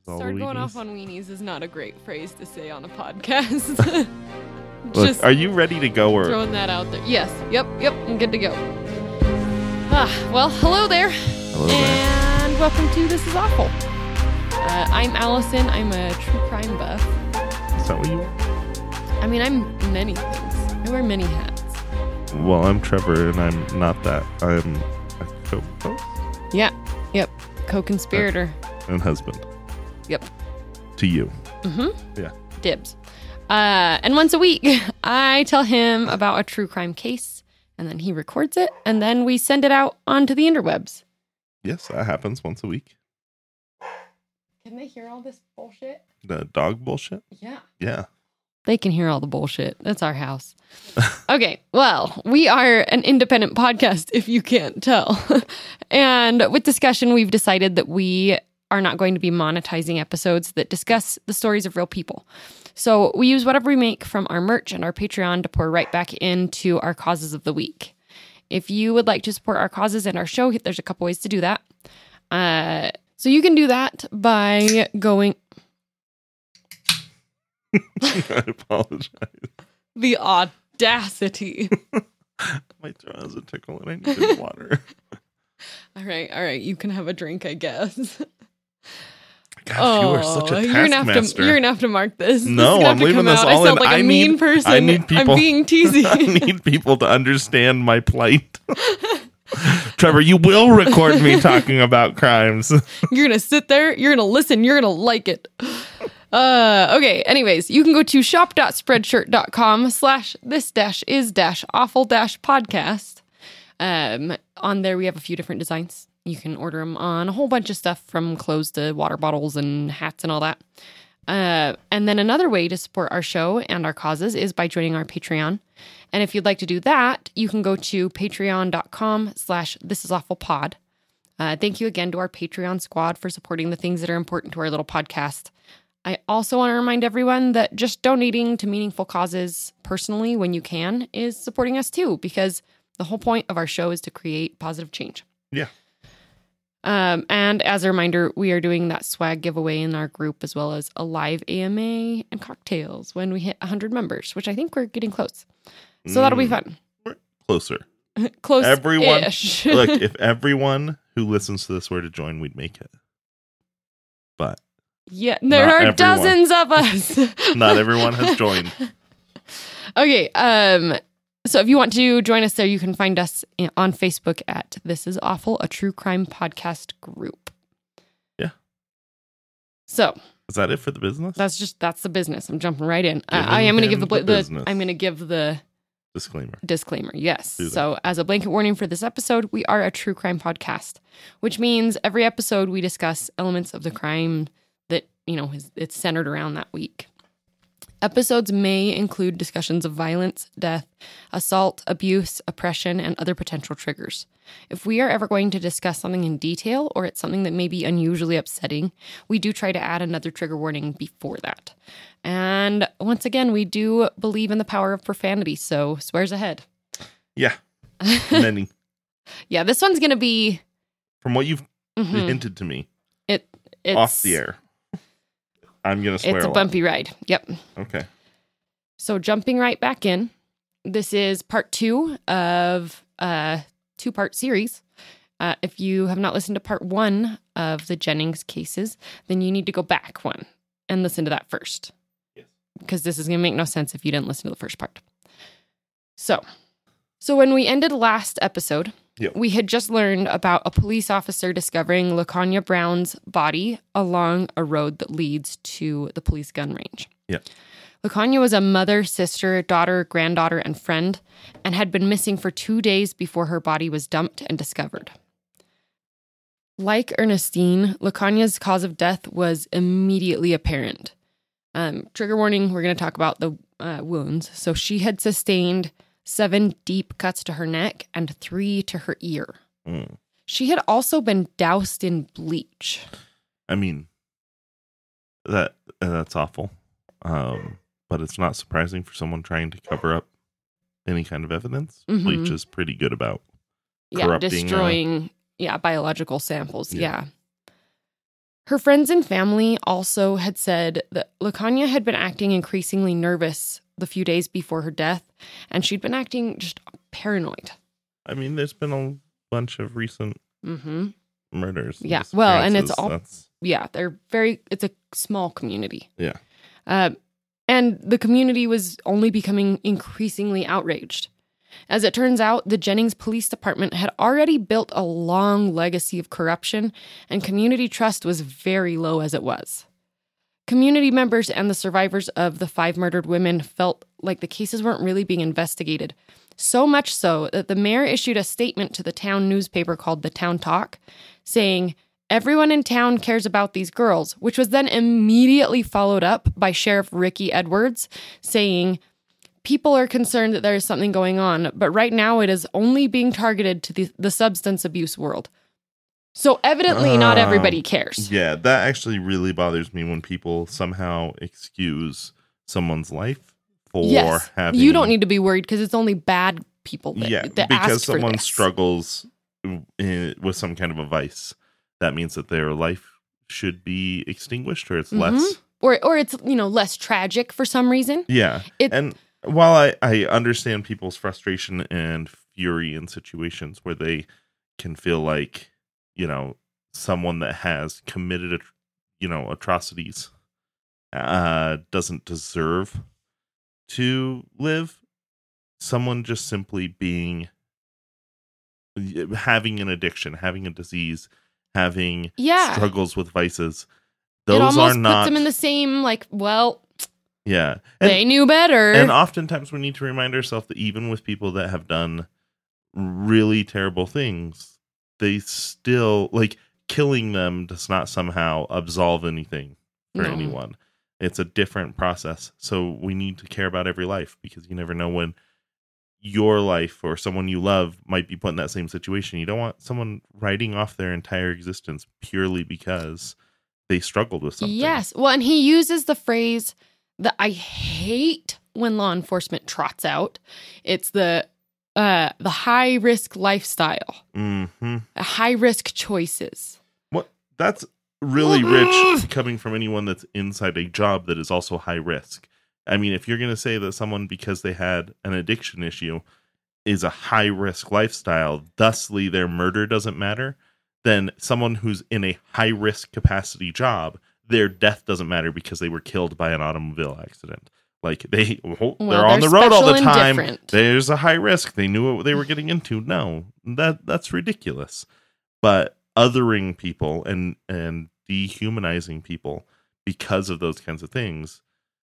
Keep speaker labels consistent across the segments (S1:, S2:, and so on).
S1: Start going off on weenies is not a great phrase to say on a podcast.
S2: Look, are you ready to go? Or
S1: throwing that out there. Yes. Yep. I'm good to go. Well, hello there.
S2: Hello there.
S1: And welcome to This Is Awful. I'm Allison. I'm a true crime buff.
S2: Is that what you are?
S1: I mean, I'm many things. I wear many hats.
S2: Well, I'm Trevor, and I'm not that. I'm a co-host.
S1: Yeah. Yep. Co-conspirator.
S2: And husband.
S1: Yep.
S2: To you.
S1: Mm-hmm.
S2: Yeah.
S1: Dibs. And once a week, I tell him about a true crime case, and then he records it, and then we send it out onto the interwebs.
S2: Yes, that happens once a week.
S1: Can they hear all this bullshit?
S2: The dog bullshit?
S1: Yeah.
S2: Yeah.
S1: They can hear all the bullshit. That's our house. Okay, well, we are an independent podcast, if you can't tell. And with discussion, we've decided that we are not going to be monetizing episodes that discuss the stories of real people. So we use whatever we make from our merch and our Patreon to pour right back into our causes of the week. If you would like to support our causes and our show, there's a couple ways to do that. So you can do that by going...
S2: I apologize.
S1: The audacity.
S2: My throat has a tickle and I needed water.
S1: All right. You can have a drink, I guess.
S2: Gosh, you are such a taskmaster.
S1: You're gonna have to mark this.
S2: No, I'm leaving this all in.
S1: I sound like a mean person.
S2: I need people.
S1: I'm being teasy.
S2: I need people to understand my plight. Trevor, you will record me talking about crimes.
S1: You're gonna sit there. You're gonna listen. You're gonna like it. Okay. Anyways, you can go to shop.spreadshirt.com/this-is-awful-podcast. On there, we have a few different designs. You can order them on a whole bunch of stuff from clothes to water bottles and hats and all that. And then another way to support our show and our causes is by joining our Patreon. And if you'd like to do that, you can go to patreon.com/thisisawfulpod. Thank you again to our Patreon squad for supporting the things that are important to our little podcast. I also want to remind everyone that just donating to meaningful causes personally when you can is supporting us too, because the whole point of our show is to create positive change.
S2: Yeah.
S1: And as a reminder, we are doing that swag giveaway in our group, as well as a live AMA and cocktails when we hit 100 members, which I think we're getting close. So that'll be fun.
S2: We're closer.
S1: Close-ish.
S2: Everyone, look, if everyone who listens to this were to join, we'd make it. But
S1: yeah, there are dozens of us.
S2: Not everyone has joined.
S1: Okay. So if you want to join us there, you can find us on Facebook at This Is Awful, a true crime podcast group.
S2: Yeah.
S1: So
S2: is that it for the business?
S1: That's the business. I'm jumping right in. I am going to give the disclaimer. Yes. So as a blanket warning for this episode, we are a true crime podcast, which means every episode we discuss elements of the crime that, it's centered around that week. Episodes may include discussions of violence, death, assault, abuse, oppression, and other potential triggers. If we are ever going to discuss something in detail, or it's something that may be unusually upsetting, we do try to add another trigger warning before that. And once again, we do believe in the power of profanity, so swears ahead.
S2: Yeah. Many.
S1: Yeah, this one's going to be...
S2: From what you've hinted to me.
S1: It's
S2: off the air. I'm going to swear.
S1: It's a bumpy ride. Yep.
S2: Okay.
S1: So jumping right back in, this is part 2 of a 2-part series. If you have not listened to part 1 of the Jennings cases, then you need to go back one and listen to that first.
S2: Yes.
S1: Because this is going to make no sense if you didn't listen to the first part. So when we ended last episode...
S2: Yep.
S1: We had just learned about a police officer discovering LaKonya Brown's body along a road that leads to the police gun range.
S2: Yeah.
S1: LaKonya was a mother, sister, daughter, granddaughter, and friend, and had been missing for 2 days before her body was dumped and discovered. Like Ernestine, LaKonya's cause of death was immediately apparent. Trigger warning, we're going to talk about the wounds. So she had sustained 7 deep cuts to her neck and 3 to her ear.
S2: Mm.
S1: She had also been doused in bleach.
S2: I mean, that's awful. But it's not surprising for someone trying to cover up any kind of evidence.
S1: Mm-hmm.
S2: Bleach is pretty good about corrupting,
S1: destroying biological samples. Yeah. Her friends and family also had said that LaKanya had been acting increasingly nervous the few days before her death, and she'd been acting just paranoid.
S2: I mean, there's been a bunch of recent murders.
S1: Yeah, well, and it's all, it's a small community.
S2: Yeah.
S1: And the community was only becoming increasingly outraged. As it turns out, the Jennings Police Department had already built a long legacy of corruption, and community trust was very low as it was. Community members and the survivors of the 5 murdered women felt like the cases weren't really being investigated, so much so that the mayor issued a statement to the town newspaper called the Town Talk, saying, "Everyone in town cares about these girls," which was then immediately followed up by Sheriff Ricky Edwards saying, "People are concerned that there is something going on, but right now it is only being targeted to the substance abuse world." So evidently not everybody cares.
S2: Yeah, that actually really bothers me when people somehow excuse someone's life for having...
S1: You don't need to be worried because it's only bad people that
S2: because someone struggles with some kind of a vice. That means that their life should be extinguished, or it's less...
S1: Or it's, less tragic for some reason.
S2: Yeah. And while I understand people's frustration and fury in situations where they can feel like, someone that has committed, atrocities doesn't deserve to live, someone just simply having an addiction, having a disease, having struggles with vices, those
S1: it almost
S2: are not...
S1: puts them in the same,
S2: Yeah.
S1: They knew better.
S2: And oftentimes we need to remind ourselves that even with people that have done really terrible things, they still, killing them does not somehow absolve anything for anyone. It's a different process. So we need to care about every life, because you never know when your life or someone you love might be put in that same situation. You don't want someone writing off their entire existence purely because they struggled with something.
S1: Yes. Well, and he uses the phrase that I hate when law enforcement trots out. It's the high risk lifestyle, high risk choices.
S2: What? That's really rich coming from anyone that's inside a job that is also high risk. I mean, if you're going to say that someone, because they had an addiction issue, is a high risk lifestyle, thusly their murder doesn't matter, then someone who's in a high risk capacity job, their death doesn't matter because they were killed by an automobile accident. They're on the road all the time. There's a high risk. They knew what they were getting into. No, that's ridiculous. But othering people and dehumanizing people because of those kinds of things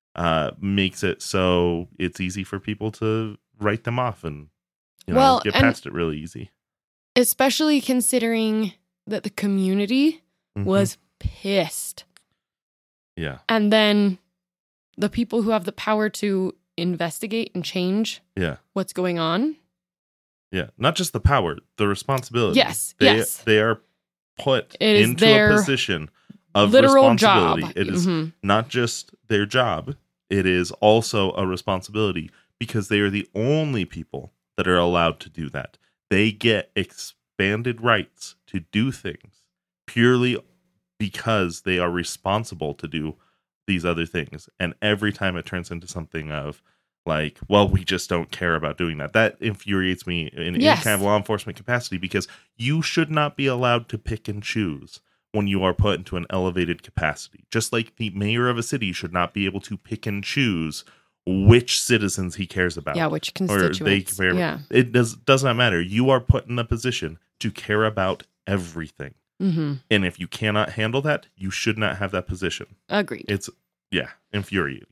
S2: makes it so it's easy for people to write them off and get past it really easy.
S1: Especially considering that the community was pissed.
S2: Yeah.
S1: And then the people who have the power to investigate and change what's going on.
S2: Yeah. Not just the power, the responsibility.
S1: Yes.
S2: They are put into a position of literal responsibility. Job. It is not just their job. It is also a responsibility because they are the only people that are allowed to do that. They get expanded rights to do things purely because they are responsible to do these other things. And every time it turns into something of we just don't care about doing that. That infuriates me in any kind of law enforcement capacity, because you should not be allowed to pick and choose when you are put into an elevated capacity. Just like the mayor of a city should not be able to pick and choose which citizens he cares about.
S1: Yeah, which constituents.
S2: It does not matter. You are put in a position to care about everything. And if you cannot handle that, you should not have that position.
S1: Agreed.
S2: It's, infuriating.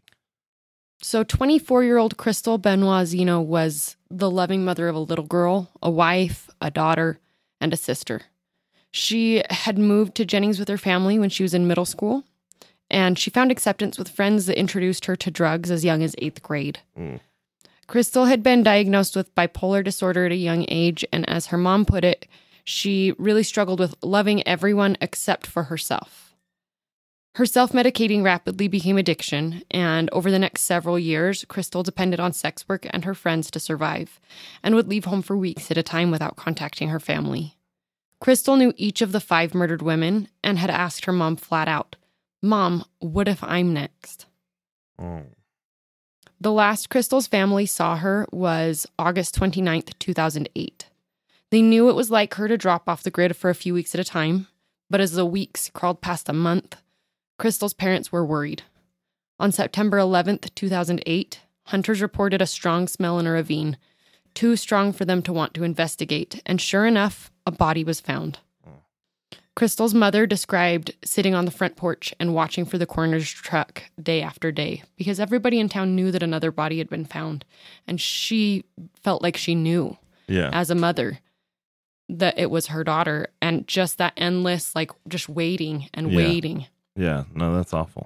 S1: So 24-year-old Crystal Benoit Zeno was the loving mother of a little girl, a wife, a daughter, and a sister. She had moved to Jennings with her family when she was in middle school, and she found acceptance with friends that introduced her to drugs as young as 8th grade. Crystal had been diagnosed with bipolar disorder at a young age, and as her mom put it, she really struggled with loving everyone except for herself. Her self-medicating rapidly became addiction, and over the next several years, Crystal depended on sex work and her friends to survive, and would leave home for weeks at a time without contacting her family. Crystal knew each of the 5 murdered women and had asked her mom flat out, "Mom, what if I'm next?"
S2: Oh.
S1: The last Crystal's family saw her was August 29th, 2008. They knew it was like her to drop off the grid for a few weeks at a time, but as the weeks crawled past a month, Crystal's parents were worried. On September 11th, 2008, hunters reported a strong smell in a ravine, too strong for them to want to investigate, and sure enough, a body was found. Crystal's mother described sitting on the front porch and watching for the coroner's truck day after day because everybody in town knew that another body had been found, and she felt like she knew as a mother that it was her daughter, and just that endless, like, just waiting and waiting.
S2: Yeah, no, that's awful.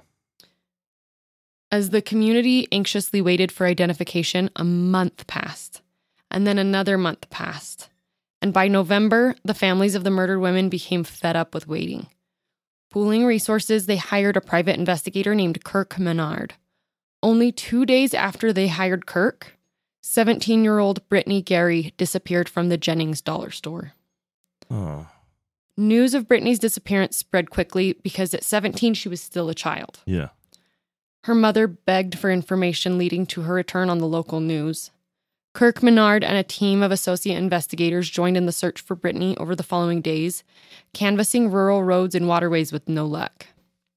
S1: As the community anxiously waited for identification, a month passed, and then another month passed. And by November, the families of the murdered women became fed up with waiting. Pooling resources, they hired a private investigator named Kirk Menard. Only 2 days after they hired Kirk, 17-year-old Brittany Gary disappeared from the Jennings dollar store.
S2: Oh.
S1: News of Brittany's disappearance spread quickly because at 17, she was still a child.
S2: Yeah.
S1: Her mother begged for information, leading to her return on the local news. Kirk Menard and a team of associate investigators joined in the search for Brittany over the following days, canvassing rural roads and waterways with no luck.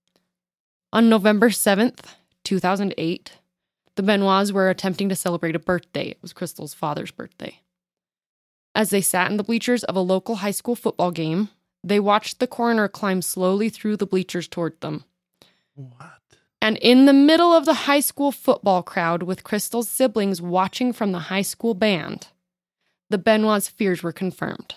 S1: On November 7th, 2008, the Benoits were attempting to celebrate a birthday. It was Crystal's father's birthday. As they sat in the bleachers of a local high school football game, they watched the coroner climb slowly through the bleachers toward them.
S2: What?
S1: And in the middle of the high school football crowd with Crystal's siblings watching from the high school band, the Benoits' fears were confirmed.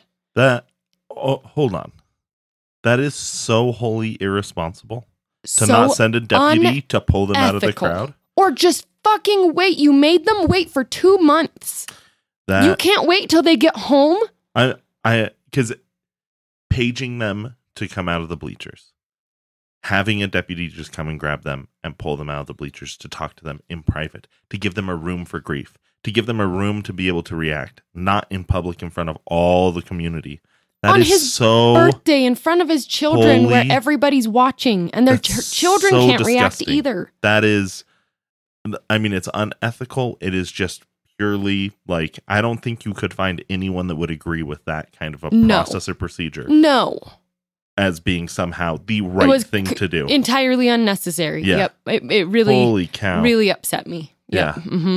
S2: Hold on. That is so wholly irresponsible to not send a deputy to pull them out of the crowd.
S1: Or just fucking wait. You made them wait for 2 months. You can't wait till they get home?
S2: Because paging them to come out of the bleachers, having a deputy just come and grab them and pull them out of the bleachers to talk to them in private, to give them a room for grief, to give them a room to be able to react, not in public in front of all the community. That
S1: on
S2: is
S1: his
S2: so
S1: birthday in front of his children where everybody's watching and their children
S2: so
S1: can't
S2: disgusting.
S1: React either.
S2: That is, I mean, it's unethical. It is just purely like, I don't think you could find anyone that would agree with that kind of a process or procedure.
S1: No.
S2: As being somehow the right thing to do.
S1: Entirely unnecessary.
S2: Yeah.
S1: Yep. It really,
S2: holy cow,
S1: really upset me.
S2: Yep.
S1: Yeah. Mm-hmm.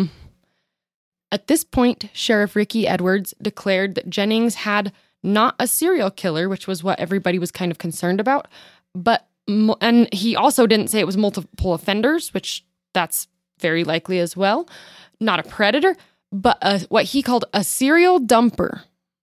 S1: At this point, Sheriff Ricky Edwards declared that Jennings had not a serial killer, which was what everybody was kind of concerned about, and he also didn't say it was multiple offenders, which that's very likely as well. Not a predator, but what he called a serial dumper.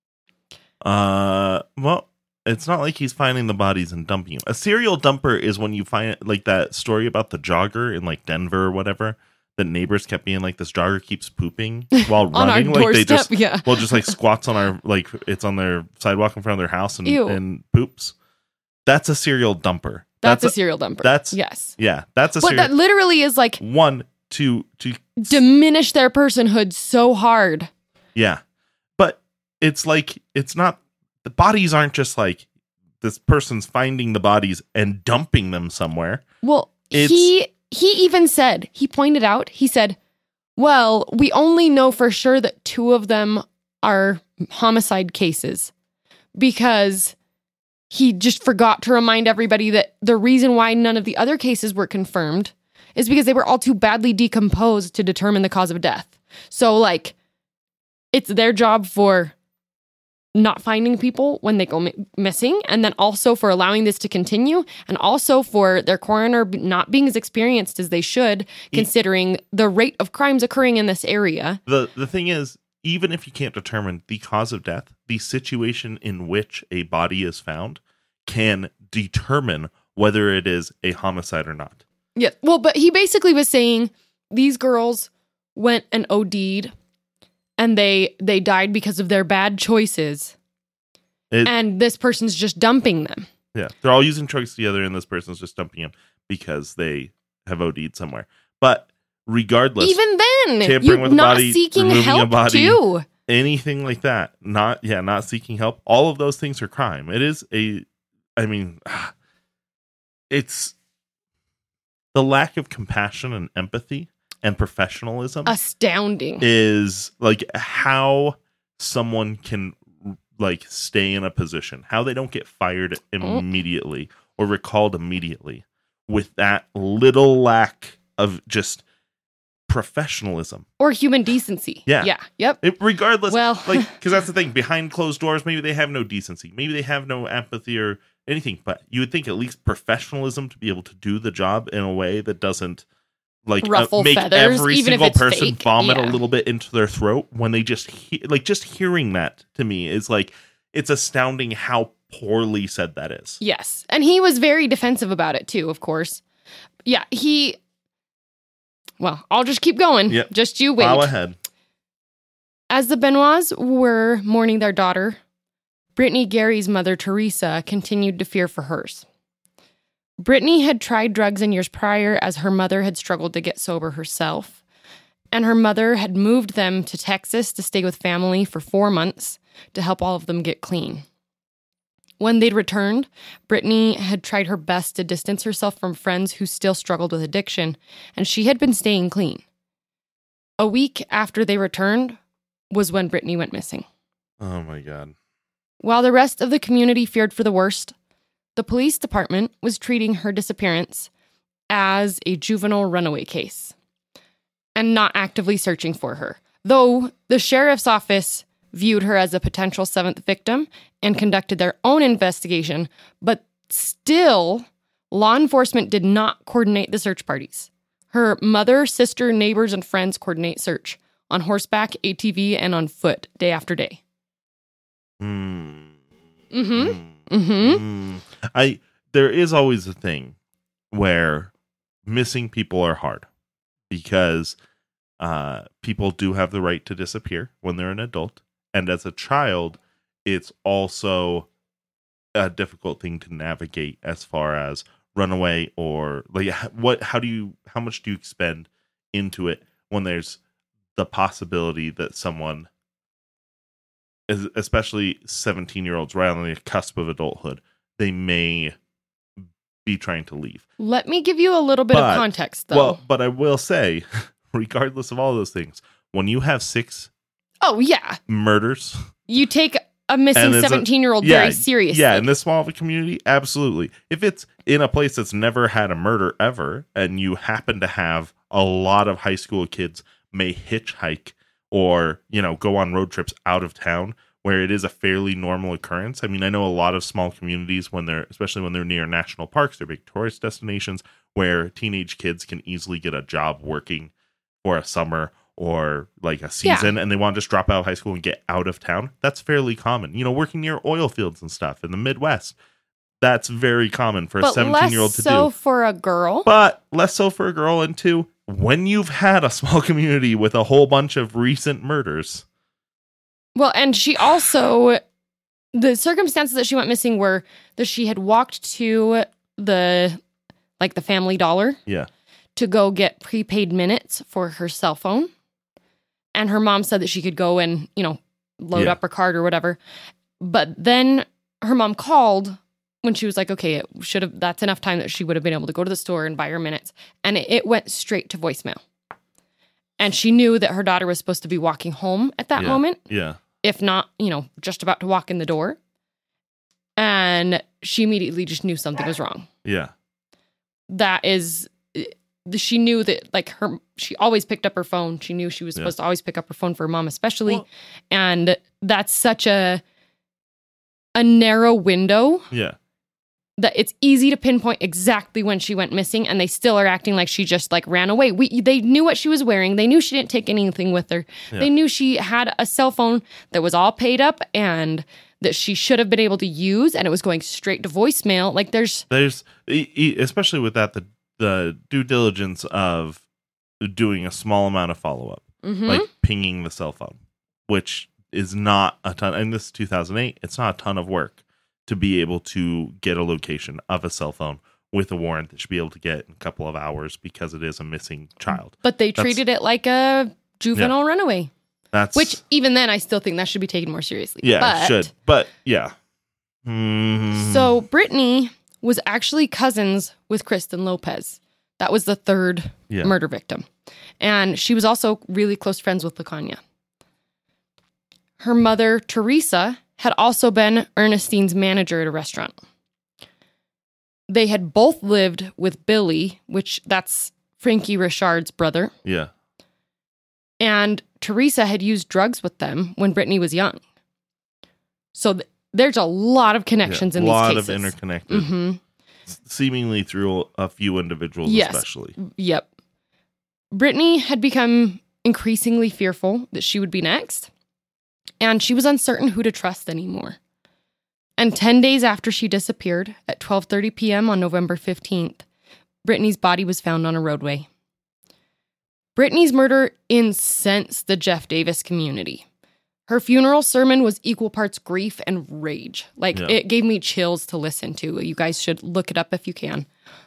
S2: Well, it's not like he's finding the bodies and dumping them. A serial dumper is when you find, like, that story about the jogger in, like, Denver or whatever. The neighbors kept being like, this jogger keeps pooping while
S1: on
S2: running.
S1: Our
S2: like
S1: doorstep,
S2: they just, just like squats on our, like, it's on their sidewalk in front of their house and poops. That's a serial dumper.
S1: That's a serial dumper.
S2: That's
S1: yes.
S2: Yeah, that's a.
S1: But that literally is like
S2: to
S1: diminish their personhood so hard.
S2: Yeah, but it's like, it's not, the bodies aren't just like this person's finding the bodies and dumping them somewhere.
S1: Well, he even said, he pointed out, he said, well, we only know for sure that 2 of them are homicide cases because he just forgot to remind everybody that the reason why none of the other cases were confirmed is because they were all too badly decomposed to determine the cause of death. So, like, it's their job for not finding people when they go missing, and then also for allowing this to continue, and also for their coroner not being as experienced as they should, considering the rate of crimes occurring in this area.
S2: The thing is, even if you can't determine the cause of death, the situation in which a body is found can determine whether it is a homicide or not.
S1: Yeah, well, but he basically was saying these girls went and OD'd, and they died because of their bad choices. And this person's just dumping them.
S2: Yeah, they're all using drugs together, and this person's just dumping them because they have OD'd somewhere. But regardless,
S1: even then,
S2: tampering with a body,
S1: seeking
S2: removing
S1: help
S2: a body,
S1: too.
S2: anything like that, not seeking help, all of those things are crime. It is it's the lack of compassion and empathy and professionalism.
S1: Astounding.
S2: Is like how someone can like stay in a position, how they don't get fired immediately or recalled immediately with that little lack of just professionalism
S1: or human decency.
S2: Yeah.
S1: Yep.
S2: Regardless,
S1: well,
S2: like, because that's the thing, behind closed doors, maybe they have no decency, maybe they have no empathy or anything, but you would think at least professionalism to be able to do the job in a way that doesn't like
S1: ruffle
S2: make
S1: feathers,
S2: every
S1: even
S2: single
S1: if it's
S2: person
S1: fake.
S2: vomit a little bit into their throat when they just just hearing that to me is like, it's astounding how poorly said that is.
S1: Yes. And he was very defensive about it too, of course. Yeah, well, I'll just keep going.
S2: Yep.
S1: Just you wait.
S2: Plow ahead.
S1: As the Benoits were mourning their daughter, Brittany Gary's mother, Teresa, continued to fear for hers. Brittany had tried drugs in years prior as her mother had struggled to get sober herself, and her mother had moved them to Texas to stay with family for 4 months to help all of them get clean. When they'd returned, Brittany had tried her best to distance herself from friends who still struggled with addiction, and she had been staying clean. A week after they returned was when Brittany went missing.
S2: Oh my God.
S1: While the rest of the community feared for the worst, the police department was treating her disappearance as a juvenile runaway case and not actively searching for her, though the sheriff's office viewed her as a potential 7th victim and conducted their own investigation, but still, law enforcement did not coordinate the search parties. Her mother, sister, neighbors, and friends coordinate search on horseback, ATV, and on foot day after day.
S2: There is always a thing where missing people are hard because people do have the right to disappear when they're an adult. And as a child, it's also a difficult thing to navigate as far as runaway or like how much do you expend into it when there's the possibility that someone, especially 17-year-olds right on the cusp of adulthood, they may be trying to leave.
S1: Let me give you a little bit of context, though.
S2: Well, but I will say, regardless of all those things, when you have 6 murders,
S1: you take a missing 17-year-old very seriously.
S2: Yeah, in this small of a community, absolutely. If it's in a place that's never had a murder ever, and you happen to have a lot of high school kids may hitchhike or, go on road trips out of town where it is a fairly normal occurrence. I mean, I know a lot of small communities especially when they're near national parks, they're big tourist destinations where teenage kids can easily get a job working for a summer or like a season and they want to just drop out of high school and get out of town. That's fairly common. Working near oil fields and stuff in the Midwest. That's very common for a 17-year-old to do. But less so
S1: for a girl.
S2: But less so for a girl. And 2, when you've had a small community with a whole bunch of recent murders.
S1: Well, and she also, the circumstances that she went missing were that she had walked to the Family Dollar.
S2: Yeah.
S1: To go get prepaid minutes for her cell phone. And her mom said that she could go and, load up her card or whatever. But then her mom called when she was like, okay, that's enough time that she would have been able to go to the store and buy her minutes. And it went straight to voicemail. And she knew that her daughter was supposed to be walking home at that moment.
S2: Yeah.
S1: If not, just about to walk in the door. And she immediately just knew something was wrong.
S2: Yeah.
S1: She knew that she always picked up her phone. She knew she was supposed to always pick up her phone for her mom, especially. Well, and that's such a narrow window.
S2: Yeah.
S1: That it's easy to pinpoint exactly when she went missing, and they still are acting like she just ran away. They knew what she was wearing. They knew she didn't take anything with her. Yeah. They knew she had a cell phone that was all paid up and that she should have been able to use, and it was going straight to voicemail. There's
S2: especially with that, the due diligence of doing a small amount of follow-up, like pinging the cell phone, which is not a ton. And this is 2008. It's not a ton of work to be able to get a location of a cell phone with a warrant that should be able to get in a couple of hours because it is a missing child.
S1: But they treated it like a juvenile runaway. Which, even then, I still think that should be taken more seriously.
S2: Yeah, it should. But, yeah.
S1: So, Brittany was actually cousins with Kristen Lopez. That was the third murder victim. And she was also really close friends with LaKanya. Her mother, Teresa, had also been Ernestine's manager at a restaurant. They had both lived with Billy, which that's Frankie Richard's brother.
S2: Yeah.
S1: And Teresa had used drugs with them when Brittany was young. So there's a lot of connections in these cases. A lot of
S2: interconnected. Mm-hmm. Seemingly through a few individuals especially.
S1: Yep. Brittany had become increasingly fearful that she would be next. And she was uncertain who to trust anymore. And 10 days after she disappeared, at 12:30 p.m. on November 15th, Brittany's body was found on a roadway. Brittany's murder incensed the Jeff Davis community. Her funeral sermon was equal parts grief and rage. It gave me chills to listen to. You guys should look it up if you can.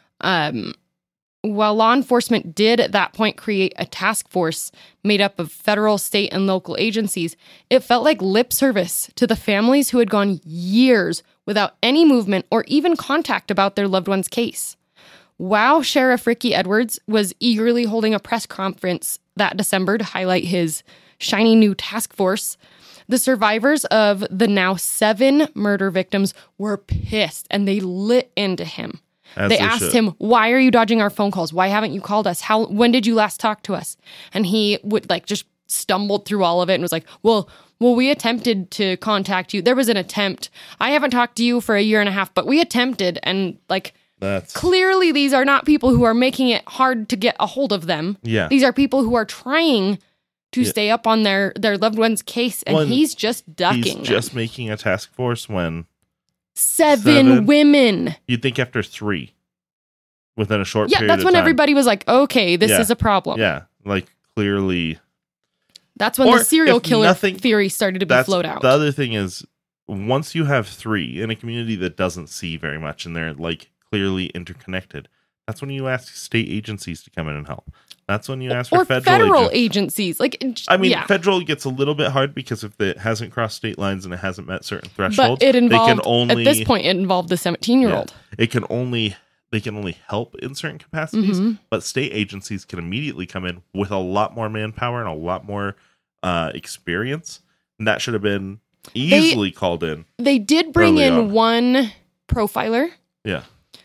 S1: While law enforcement did at that point create a task force made up of federal, state, and local agencies, it felt like lip service to the families who had gone years without any movement or even contact about their loved one's case. While Sheriff Ricky Edwards was eagerly holding a press conference that December to highlight his shiny new task force, the survivors of the now 7 murder victims were pissed and they lit into him. They asked him, why are you dodging our phone calls? Why haven't you called us? When did you last talk to us? And he would just stumbled through all of it and was like, well, we attempted to contact you. There was an attempt. I haven't talked to you for a year and a half, but we attempted. And clearly these are not people who are making it hard to get a hold of them.
S2: Yeah.
S1: These are people who are trying to stay up on their loved one's case. And he's just ducking them.
S2: He's just making a task force when...
S1: 7 women.
S2: You'd think after 3 within a short period of time.
S1: Yeah, that's when everybody was like, okay, this is a problem.
S2: Yeah, clearly.
S1: That's when the serial killer theory started to be floated out.
S2: The other thing is, once you have 3 in a community that doesn't see very much and they're clearly interconnected, that's when you ask state agencies to come in and help. That's when you ask for
S1: federal agencies.
S2: Federal gets a little bit hard because if it hasn't crossed state lines and it hasn't met certain thresholds,
S1: but it involved, at this point, it involved the 17-year-old.
S2: Yeah, they can only help in certain capacities, but state agencies can immediately come in with a lot more manpower and a lot more experience. And that should have been easily called in.
S1: They did bring in one profiler.
S2: Yeah.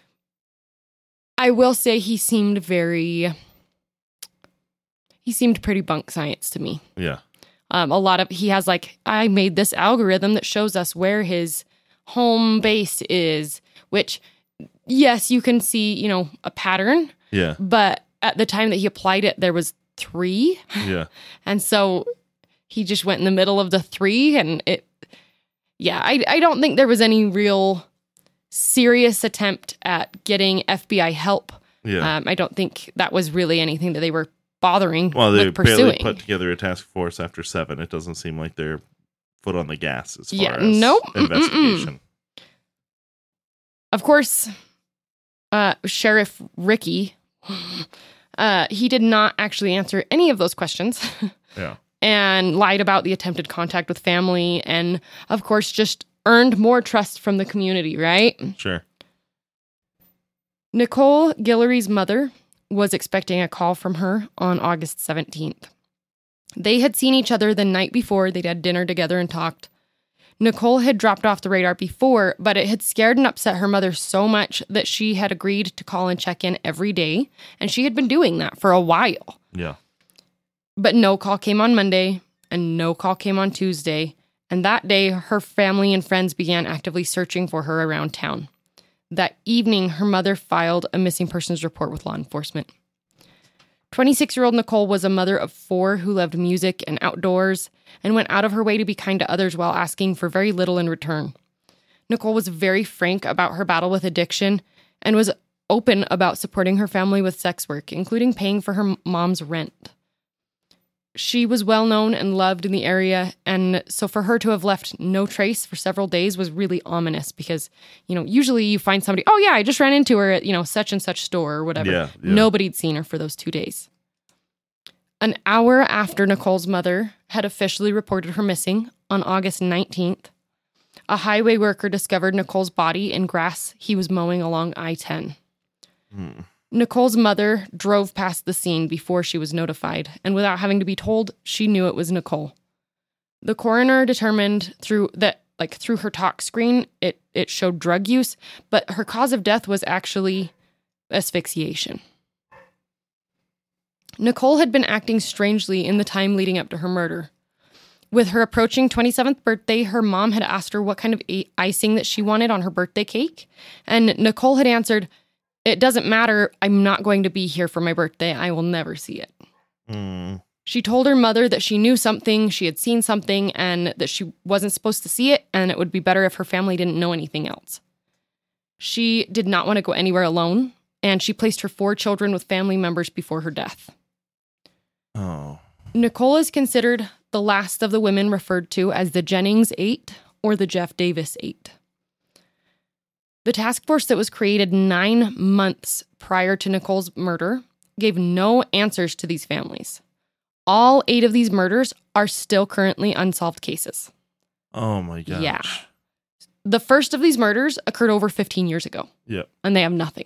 S1: I will say he seemed pretty bunk science to me.
S2: Yeah.
S1: He has I made this algorithm that shows us where his home base is, which, yes, you can see, a pattern.
S2: Yeah.
S1: But at the time that he applied it, there was 3.
S2: Yeah.
S1: And so he just went in the middle of the 3 and I don't think there was any real serious attempt at getting FBI help.
S2: Yeah.
S1: I don't think that was really anything that they were bothering
S2: they
S1: pursuing.
S2: Barely put together a task force after 7. It doesn't seem like they're foot on the gas as far as investigation.
S1: Of course, Sheriff Ricky, he did not actually answer any of those questions.
S2: Yeah.
S1: And lied about the attempted contact with family and, of course, just earned more trust from the community, right?
S2: Sure.
S1: Nicole Guillory's mother was expecting a call from her on August 17th. They had seen each other the night before. They'd had dinner together and talked. Nicole had dropped off the radar before, but it had scared and upset her mother so much that she had agreed to call and check in every day, and she had been doing that for a while.
S2: Yeah.
S1: But no call came on Monday, and no call came on Tuesday, and that day, her family and friends began actively searching for her around town. That evening, her mother filed a missing persons report with law enforcement. 26-year-old Nicole was a mother of 4 who loved music and outdoors and went out of her way to be kind to others while asking for very little in return. Nicole was very frank about her battle with addiction and was open about supporting her family with sex work, including paying for her mom's rent. She was well known and loved in the area, and so for her to have left no trace for several days was really ominous because, usually you find somebody, oh yeah, I just ran into her at, such and such store or whatever.
S2: Yeah.
S1: Nobody'd seen her for those 2 days. An hour after Nicole's mother had officially reported her missing on August 19th, a highway worker discovered Nicole's body in grass he was mowing along I-10. Nicole's mother drove past the scene before she was notified, and without having to be told, she knew it was Nicole. The coroner determined through her talk screen, it showed drug use, but her cause of death was actually asphyxiation. Nicole had been acting strangely in the time leading up to her murder. With her approaching 27th birthday, her mom had asked her what kind of icing that she wanted on her birthday cake, and Nicole had answered, "It doesn't matter, I'm not going to be here for my birthday, I will never see it." She told her mother that she knew something, she had seen something, and that she wasn't supposed to see it, and it would be better if her family didn't know anything else. She did not want to go anywhere alone, and she placed her 4 children with family members before her death. Nicole is considered the last of the women referred to as the Jennings 8 or the Jeff Davis 8. The task force that was created 9 months prior to Nicole's murder gave no answers to these families. All 8 of these murders are still currently unsolved cases.
S2: Oh my gosh.
S1: Yeah. The first of these murders occurred over 15 years ago.
S2: Yep.
S1: And they have nothing.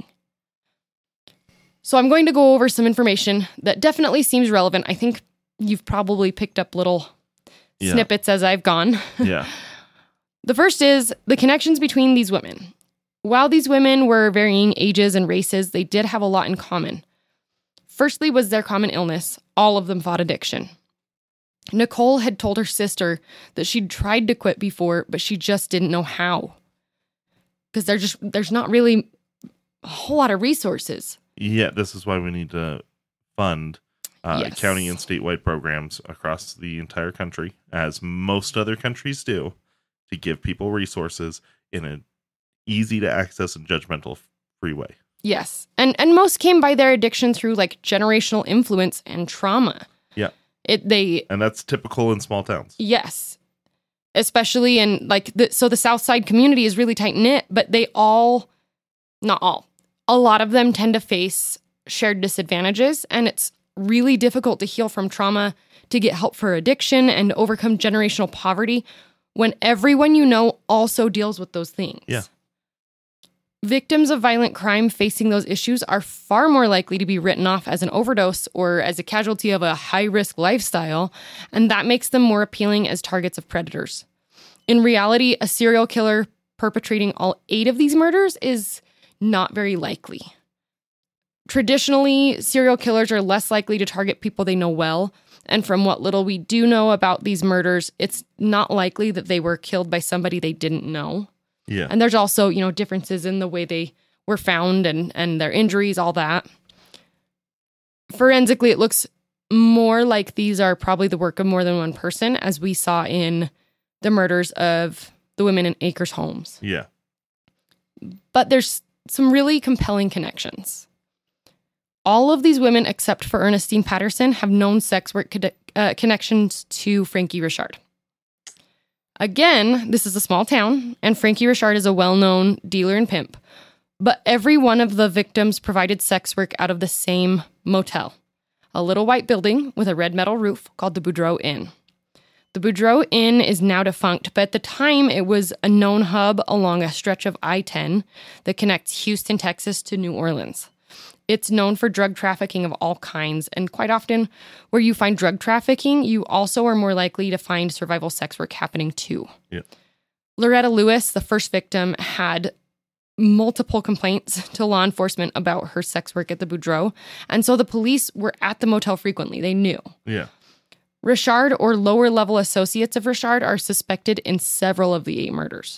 S1: So I'm going to go over some information that definitely seems relevant. I think you've probably picked up little snippets as I've gone.
S2: Yeah.
S1: The first is the connections between these women. While these women were varying ages and races, they did have a lot in common. Firstly was their common illness. All of them fought addiction. Nicole had told her sister that she'd tried to quit before, but she just didn't know how. Because there's not really a whole lot of resources.
S2: Yeah, this is why we need to fund county and statewide programs across the entire country, as most other countries do, to give people resources in an easy to access and judgmental free way.
S1: Yes. And most came by their addiction through like generational influence and trauma.
S2: Yeah.
S1: And
S2: that's typical in small towns.
S1: Yes. Especially in the South Side community is really tight knit, but not all, a lot of them tend to face shared disadvantages, and it's really difficult to heal from trauma, to get help for addiction, and overcome generational poverty when everyone you know also deals with those things.
S2: Yeah.
S1: Victims of violent crime facing those issues are far more likely to be written off as an overdose or as a casualty of a high-risk lifestyle, and that makes them more appealing as targets of predators. In reality, a serial killer perpetrating all 8 of these murders is not very likely. Traditionally, serial killers are less likely to target people they know well, and from what little we do know about these murders, it's not likely that they were killed by somebody they didn't know.
S2: Yeah.
S1: And there's also, differences in the way they were found and their injuries, all that. Forensically, it looks more like these are probably the work of more than one person, as we saw in the murders of the women in Acres Homes.
S2: Yeah.
S1: But there's some really compelling connections. All of these women, except for Ernestine Patterson, have known sex work connections to Frankie Richard. Again, this is a small town, and Frankie Richard is a well-known dealer and pimp. But every one of the victims provided sex work out of the same motel, a little white building with a red metal roof called the Boudreaux Inn. The Boudreaux Inn is now defunct, but at the time it was a known hub along a stretch of I-10 that connects Houston, Texas to New Orleans. It's known for drug trafficking of all kinds, and quite often, where you find drug trafficking, you also are more likely to find survival sex work happening too.
S2: Yeah.
S1: Loretta Lewis, the first victim, had multiple complaints to law enforcement about her sex work at the Boudreaux, and so the police were at the motel frequently. They knew.
S2: Yeah.
S1: Richard or lower-level associates of Richard are suspected in several of the 8 murders.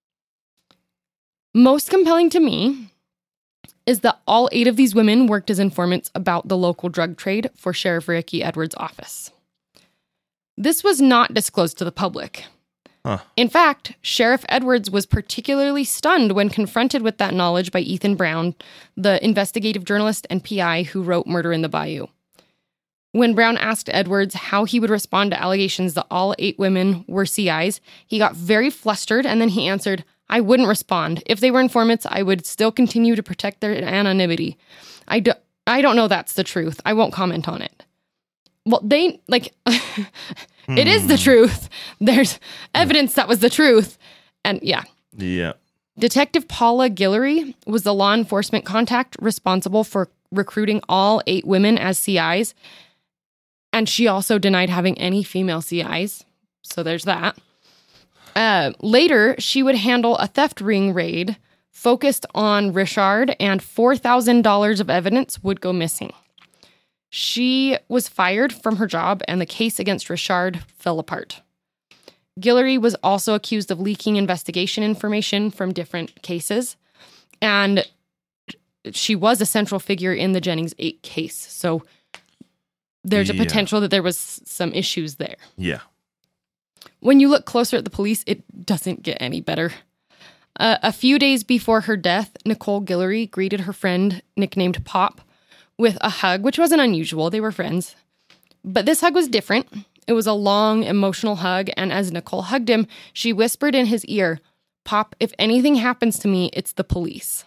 S1: Most compelling to me is that all 8 of these women worked as informants about the local drug trade for Sheriff Ricky Edwards' office. This was not disclosed to the public.
S2: Huh.
S1: In fact, Sheriff Edwards was particularly stunned when confronted with that knowledge by Ethan Brown, the investigative journalist and PI who wrote Murder in the Bayou. When Brown asked Edwards how he would respond to allegations that all 8 women were CIs, he got very flustered, and then he answered, "I wouldn't respond. If they were informants, I would still continue to protect their anonymity. I don't know that's the truth. I won't comment on it." Well, they, like, it is the truth. There's evidence that was the truth. And yeah.
S2: Yeah.
S1: Detective Paula Guillory was the law enforcement contact responsible for recruiting all 8 women as CIs. And she also denied having any female CIs. So there's that. Later, she would handle a theft ring raid focused on Richard, and $4,000 of evidence would go missing. She was fired from her job, and the case against Richard fell apart. Guillory was also accused of leaking investigation information from different cases, and she was a central figure in the Jennings 8 case. So there's a potential that there was some issues there.
S2: Yeah.
S1: When you look closer at the police, it doesn't get any better. A few days before her death, Nicole Guillory greeted her friend, nicknamed Pop, with a hug, which wasn't unusual. They were friends. But this hug was different. It was a long, emotional hug, and as Nicole hugged him, she whispered in his ear, "Pop, if anything happens to me, it's the police."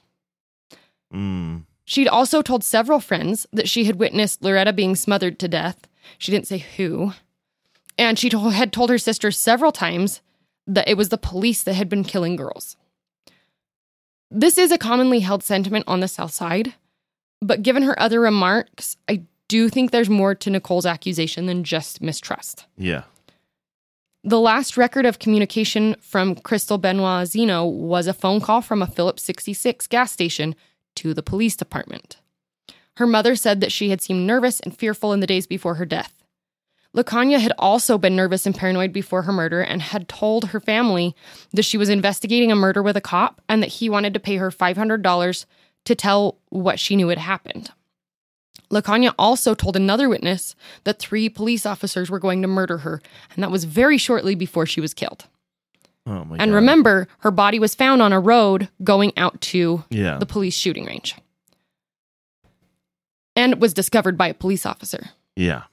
S1: She'd also told several friends that she had witnessed Loretta being smothered to death. She didn't say who. And she had told her sister several times that it was the police that had been killing girls. This is a commonly held sentiment on the South Side, but given her other remarks, I do think there's more to Nicole's accusation than just mistrust.
S2: Yeah.
S1: The last record of communication from Crystal Benoit Zeno was a phone call from a Phillips 66 gas station to the police department. Her mother said that she had seemed nervous and fearful in the days before her death. LaConya had also been nervous and paranoid before her murder and had told her family that she was investigating a murder with a cop and that he wanted to pay her $500 to tell what she knew had happened. LaConya also told another witness that 3 police officers were going to murder her, and that was very shortly before she was killed.
S2: Oh my
S1: and
S2: God.
S1: Remember, her body was found on a road going out to the police shooting range. And was discovered by a police officer.
S2: Yeah.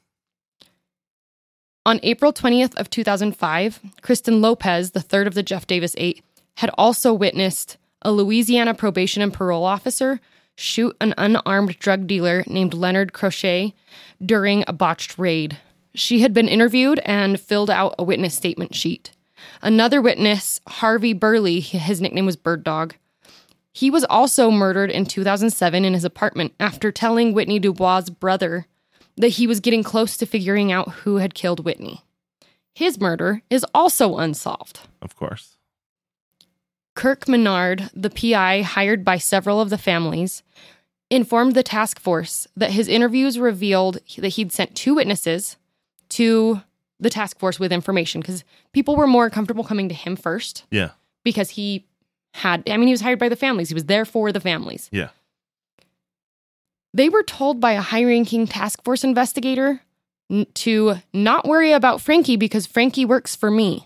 S1: On April 20th of 2005, Kristen Lopez, the third of the Jeff Davis 8, had also witnessed a Louisiana probation and parole officer shoot an unarmed drug dealer named Leonard Crochet during a botched raid. She had been interviewed and filled out a witness statement sheet. Another witness, Harvey Burley, his nickname was Bird Dog, he was also murdered in 2007 in his apartment after telling Whitney Dubois' brother that he was getting close to figuring out who had killed Whitney. His murder is also unsolved.
S2: Of course.
S1: Kirk Menard, the PI hired by several of the families, informed the task force that his interviews revealed that he'd sent 2 witnesses to the task force with information because people were more comfortable coming to him first.
S2: Yeah.
S1: Because he was hired by the families. He was there for the families.
S2: Yeah.
S1: They were told by a high-ranking task force investigator to not worry about Frankie because Frankie works for me.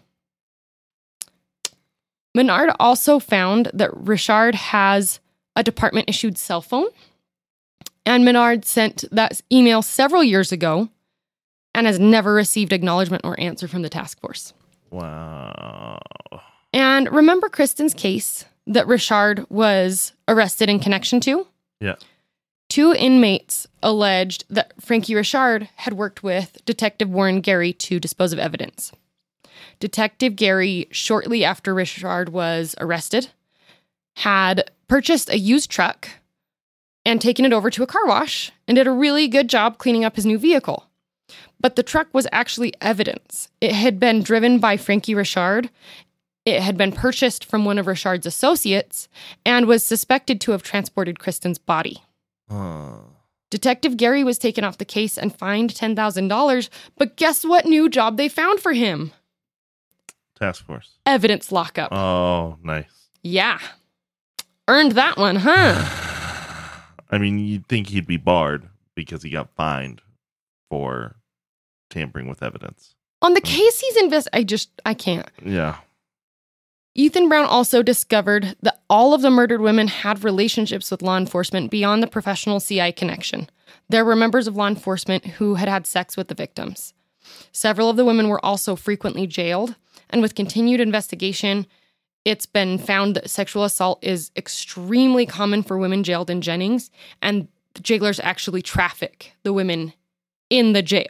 S1: Menard also found that Richard has a department-issued cell phone, and Menard sent that email several years ago and has never received acknowledgement or answer from the task force.
S2: Wow.
S1: And remember Kristen's case that Richard was arrested in connection to?
S2: Yeah.
S1: 2 inmates alleged that Frankie Richard had worked with Detective Warren Gary to dispose of evidence. Detective Gary, shortly after Richard was arrested, had purchased a used truck and taken it over to a car wash and did a really good job cleaning up his new vehicle. But the truck was actually evidence. It had been driven by Frankie Richard. It had been purchased from one of Richard's associates and was suspected to have transported Kristen's body. Detective Gary was taken off the case and fined $10,000, but guess what new job they found for him?
S2: Task force.
S1: Evidence lockup.
S2: Oh, nice.
S1: Yeah. Earned that one, huh?
S2: I mean, you'd think he'd be barred because he got fined for tampering with evidence.
S1: On the case he's I can't.
S2: Yeah.
S1: Ethan Brown also discovered that all of the murdered women had relationships with law enforcement beyond the professional CI connection. There were members of law enforcement who had had sex with the victims. Several of the women were also frequently jailed, and with continued investigation, it's been found that sexual assault is extremely common for women jailed in Jennings, and jailers actually traffic the women in the jail.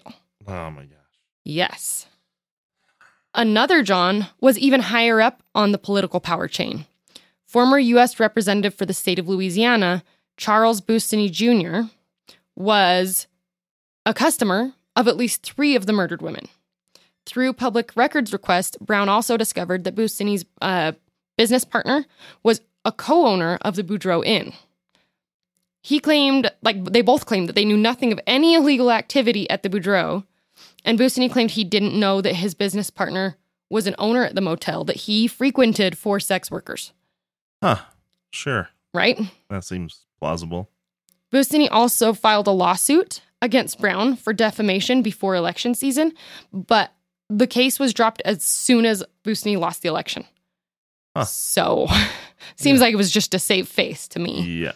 S2: Oh, my gosh.
S1: Yes. Another John was even higher up on the political power chain. Former U.S. Representative for the state of Louisiana, Charles Boustany Jr., was a customer of at least 3 of the murdered women. Through public records request, Brown also discovered that Boustany's business partner was a co-owner of the Boudreaux Inn. He claimed, they both claimed that they knew nothing of any illegal activity at the Boudreaux, and Boustany claimed he didn't know that his business partner was an owner at the motel that he frequented for sex workers.
S2: Huh. Sure.
S1: Right?
S2: That seems plausible.
S1: Boustany also filed a lawsuit against Brown for defamation before election season, but the case was dropped as soon as Boustany lost the election.
S2: Huh.
S1: So, seems like it was just to save face to me.
S2: Yeah.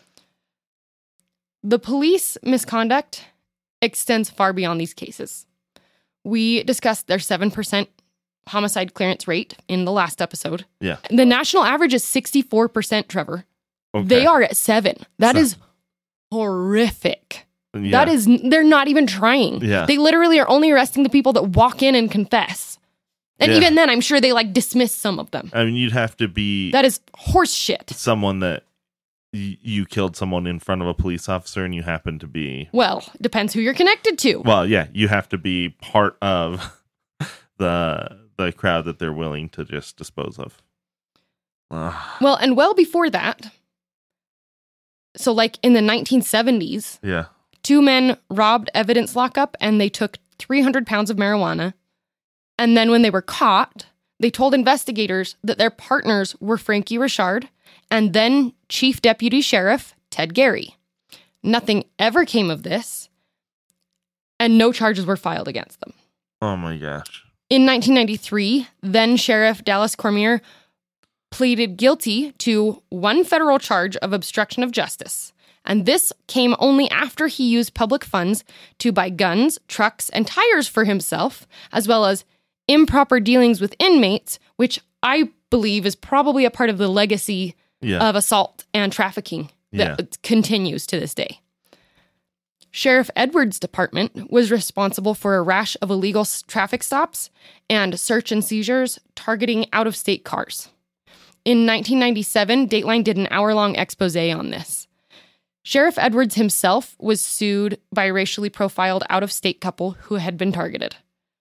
S1: The police misconduct extends far beyond these cases. We discussed their 7% homicide clearance rate in the last episode.
S2: Yeah.
S1: The national average is 64%, Trevor.
S2: Okay.
S1: They are at 7%. That is horrific.
S2: Yeah.
S1: They're not even trying.
S2: Yeah.
S1: They literally are only arresting the people that walk in and confess. And even then, I'm sure they dismiss some of them.
S2: I mean, you'd have to be...
S1: That is horse shit.
S2: Someone that you killed someone in front of a police officer and you happen to be...
S1: Well, depends who you're connected to.
S2: Well, yeah, you have to be part of the crowd that they're willing to just dispose of.
S1: Well, and well before that, so in the 1970s,
S2: yeah,
S1: 2 men robbed evidence lockup and they took 300 pounds of marijuana. And then when they were caught, they told investigators that their partners were Frankie Richard and then Chief Deputy Sheriff Ted Gary. Nothing ever came of this, and no charges were filed against them.
S2: Oh my gosh.
S1: In 1993, then Sheriff Dallas Cormier pleaded guilty to 1 federal charge of obstruction of justice. And this came only after he used public funds to buy guns, trucks, and tires for himself, as well as improper dealings with inmates, which I believe is probably a part of the legacy of assault and trafficking that continues to this day. Sheriff Edwards' department was responsible for a rash of illegal traffic stops and search and seizures targeting out-of-state cars. In 1997, Dateline did an hour-long expose on this. Sheriff Edwards himself was sued by a racially profiled out-of-state couple who had been targeted.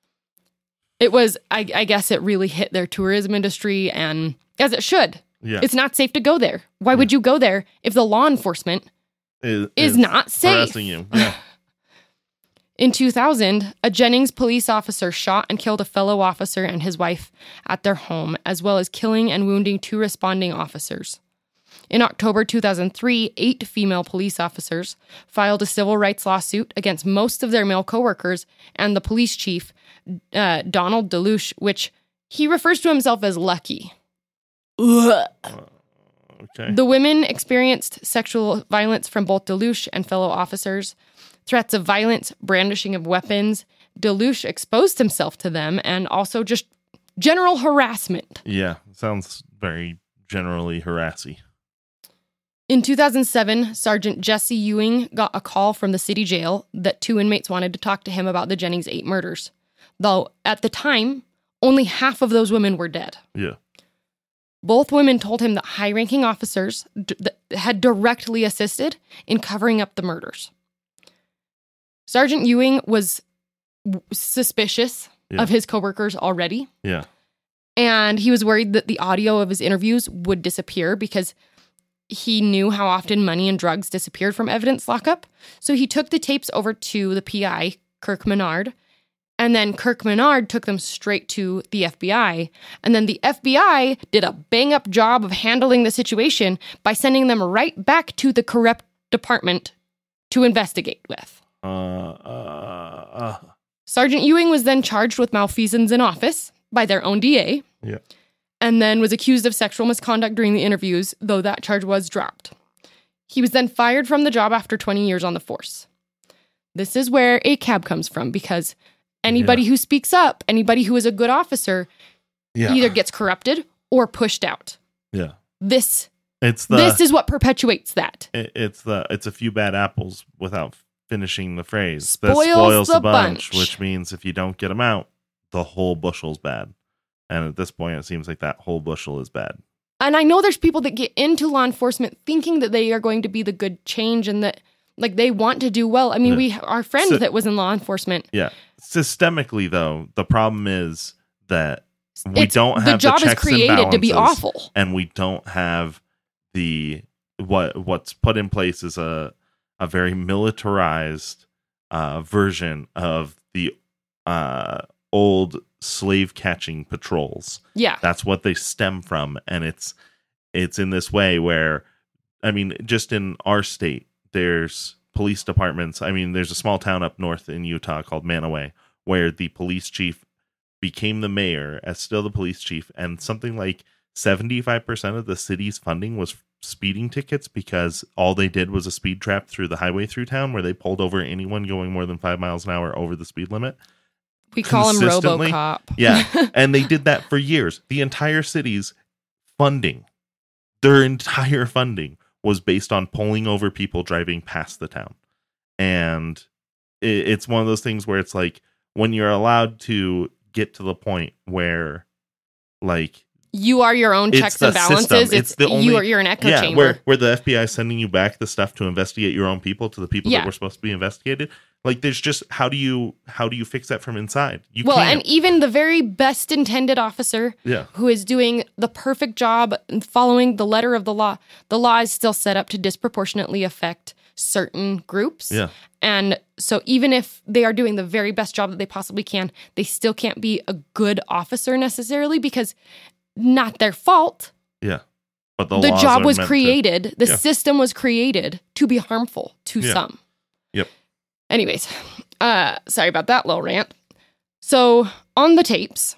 S1: It was, I guess it really hit their tourism industry, and as it should.
S2: Yeah.
S1: It's not safe to go there. Why would you go there if the law enforcement is not safe?
S2: Harassing you. Yeah.
S1: In 2000, a Jennings police officer shot and killed a fellow officer and his wife at their home, as well as killing and wounding 2 responding officers. In October 2003, 8 female police officers filed a civil rights lawsuit against most of their male coworkers and the police chief, Donald DeLuche, which he refers to himself as Lucky.
S2: Okay.
S1: The women experienced sexual violence from both DeLuche and fellow officers, threats of violence, brandishing of weapons. DeLuche exposed himself to them, and also just general harassment.
S2: Yeah, sounds very generally harassy.
S1: In 2007, Sergeant Jesse Ewing got a call from the city jail that 2 inmates wanted to talk to him about the Jennings 8 murders. Though, at the time, only half of those women were dead.
S2: Yeah.
S1: Both women told him that high-ranking officers had directly assisted in covering up the murders. Sergeant Ewing was suspicious of his coworkers already.
S2: Yeah.
S1: And he was worried that the audio of his interviews would disappear because he knew how often money and drugs disappeared from evidence lockup. So he took the tapes over to the PI, Kirk Menard, and then Kirk Menard took them straight to the FBI. And then the FBI did a bang-up job of handling the situation by sending them right back to the corrupt department to investigate with. Sergeant Ewing was then charged with malfeasance in office by their own DA.
S2: Yeah.
S1: And then was accused of sexual misconduct during the interviews, though that charge was dropped. He was then fired from the job after 20 years on the force. This is where ACAB comes from, because anybody who speaks up, anybody who is a good officer, either gets corrupted or pushed out.
S2: Yeah.
S1: This is what perpetuates that.
S2: It's a few bad apples without finishing the phrase.
S1: Spoils
S2: that spoils
S1: the
S2: bunch,
S1: bunch.
S2: which means if you don't get them out, the whole bushel's bad. And at this point, it seems like that whole bushel is bad.
S1: And I know there's people that get into law enforcement thinking that they are going to be the good change and that like they want to do well. I mean, our friend that was in law enforcement.
S2: Yeah. Systemically, though, the problem is that we don't have
S1: the job
S2: the checks
S1: is created
S2: and
S1: to be awful,
S2: and we don't have what's put in place is a very militarized version of the old slave catching patrols.
S1: Yeah,
S2: that's what they stem from, and it's in this way where, I mean, just in our state, there's police departments. I mean, there's a small town up north in Utah called Manaway, where the police chief became the mayor as still the police chief, and something like 75% of the city's funding was speeding tickets because all they did was a speed trap through the highway through town where they pulled over anyone going more than 5 miles an hour over the speed limit.
S1: We call him RoboCop.
S2: Yeah, and they did that for years. The entire city's funding, their entire funding was based on pulling over people driving past the town. And it's one of those things where it's like, when you're allowed to get to the point where, like,
S1: you are your own checks and balances. You're an echo chamber.
S2: Where the FBI is sending you back the stuff to investigate your own people to the people that were supposed to be investigated. Like, there's just, how do you fix that from inside? You can't.
S1: And even the very best intended officer who is doing the perfect job and following the letter of the law is still set up to disproportionately affect certain groups.
S2: Yeah.
S1: And so even if they are doing the very best job that they possibly can, they still can't be a good officer necessarily because not their fault.
S2: Yeah. But the
S1: job was created, the system was created to be harmful to some.
S2: Yep.
S1: Anyways, sorry about that little rant. So on the tapes,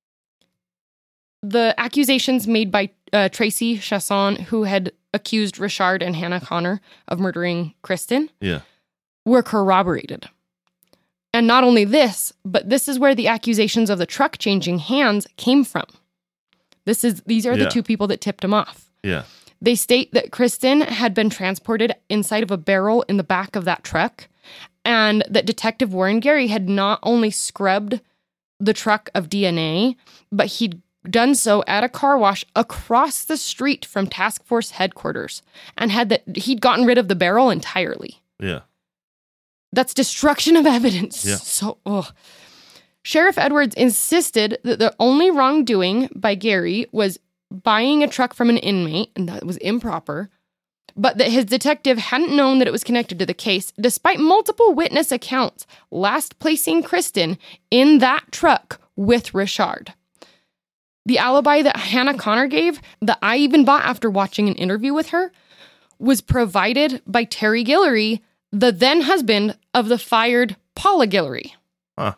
S1: the accusations made by Tracy Chasson, who had accused Richard and Hannah Connor of murdering Kristen, were corroborated. And not only this, but this is where the accusations of the truck changing hands came from. These are the two people that tipped him off.
S2: Yeah.
S1: They state that Kristen had been transported inside of a barrel in the back of that truck, and that Detective Warren Gary had not only scrubbed the truck of DNA, but he'd done so at a car wash across the street from task force headquarters, and he'd gotten rid of the barrel entirely.
S2: Yeah.
S1: That's destruction of evidence.
S2: Yeah.
S1: So, Sheriff Edwards insisted that the only wrongdoing by Gary was buying a truck from an inmate, and that was improper, but that his detective hadn't known that it was connected to the case, despite multiple witness accounts last placing Kristen in that truck with Richard. The alibi that Hannah Connor gave, that I even bought after watching an interview with her, was provided by Terry Guillory, the then husband of the fired Paula Guillory.
S2: Huh.